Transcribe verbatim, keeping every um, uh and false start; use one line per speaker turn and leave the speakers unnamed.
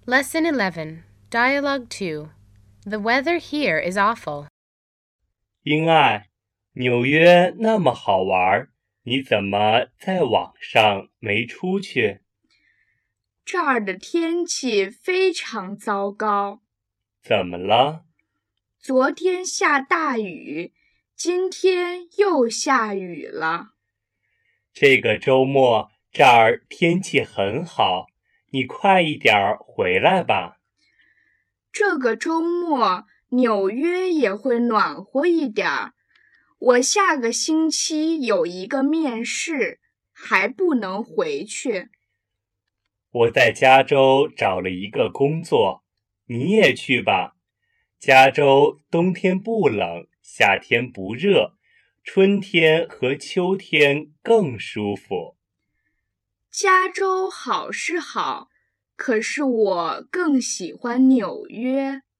Lesson eleven, Dialogue two. The weather here is awful.
英爱，纽约那么好玩，你怎么在网上没出去？
这儿的天气非常糟糕。
怎么了？
昨天下大雨，今天又下雨了。
这个周末这儿天气很好，你快一点回来吧。
这个周末纽约也会暖和一点儿。我下个星期有一个面试，还不能回去。
我在加州找了一个工作，你也去吧。加州冬天不冷，夏天不热，春天和秋天更舒服。
加州好是好，可是我更喜欢纽约。